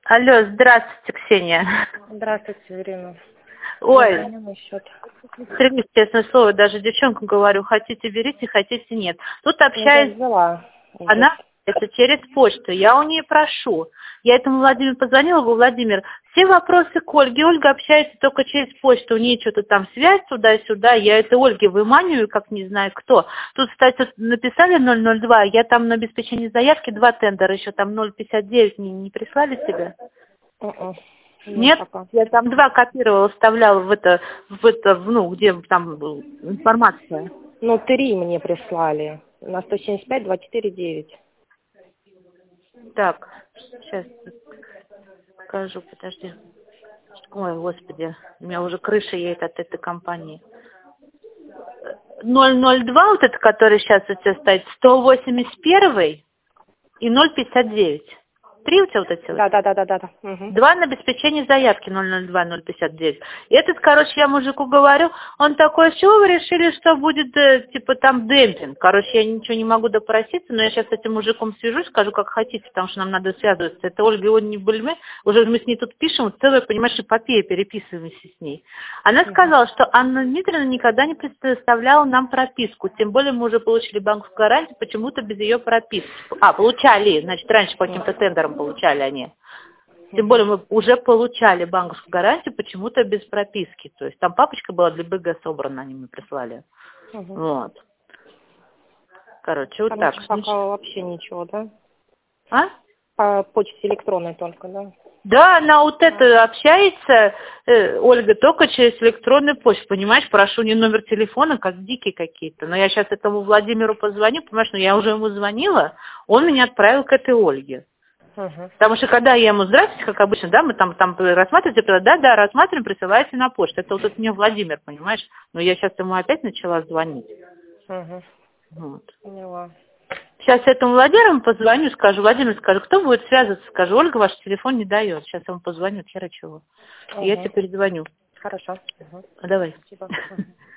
Алло, здравствуйте, Ксения. Здравствуйте, Ирина. Ой, стрелись, честное слово, даже девчонкам говорю, хотите берите, хотите нет. Тут общаюсь, она это через почту, я у нее прошу. Я этому Владимиру позвонила, говорю, Владимир, все вопросы к Ольге, Ольга общается только через почту, у нее что-то там связь туда-сюда, я это Ольге выманиваю, как не знаю кто. Тут, кстати, написали 002, я там на обеспечении заявки 2 тендера, еще там 059 не прислали тебе? Нет, я там 2 копировала, вставляла в это, ну, где там была информация. Ну, 3 мне прислали. На 175 249. Так, сейчас скажу, подожди. Ой, господи, у меня уже крыша едет от этой компании. 002, вот это, который сейчас у тебя стоит, 181 и 059. 3 у тебя вот эти вот? Да. Угу. 2 на обеспечение заявки 002, 059. И этот, короче, я мужику говорю, он такой, с чего вы решили, что будет, типа, там демпинг? Короче, я ничего не могу допроситься, но я сейчас с этим мужиком свяжусь, скажу, как хотите, потому что нам надо связываться. Это Ольга его не Бульме, уже мы с ней тут пишем, целая, понимаешь, эпопея, переписываемся с ней. Она сказала, что Анна Дмитриевна никогда не предоставляла нам прописку, тем более мы уже получили банковскую гарантию, почему-то без ее прописки. Получали, значит, раньше по каким-то тендерам получали они. Тем более мы уже получали банковскую гарантию почему-то без прописки. То есть там папочка была для БГ собрана, они мне прислали. Вот. Короче, вот там так. Пока вообще ничего, да? А? По почте электронной только, да? Да, она вот это общается, Ольга, только через электронную почту, понимаешь, прошу не номер телефона, как дикие какие-то. Но я сейчас этому Владимиру позвоню, понимаешь, но я уже ему звонила, он меня отправил к этой Ольге. Потому что когда я ему, здравствуйте, как обычно, да, мы там рассматриваете, да, рассматриваем, присылаете на почту. Это вот это мне Владимир, понимаешь? Но я сейчас ему опять начала звонить. Вот. Поняла. Сейчас этому Владимиру позвоню, скажу, Владимир, скажу, кто будет связываться, скажу, Ольга ваш телефон не дает. Сейчас я ему позвоню, хера чего. Я тебе перезвоню. Хорошо. Давай. Спасибо.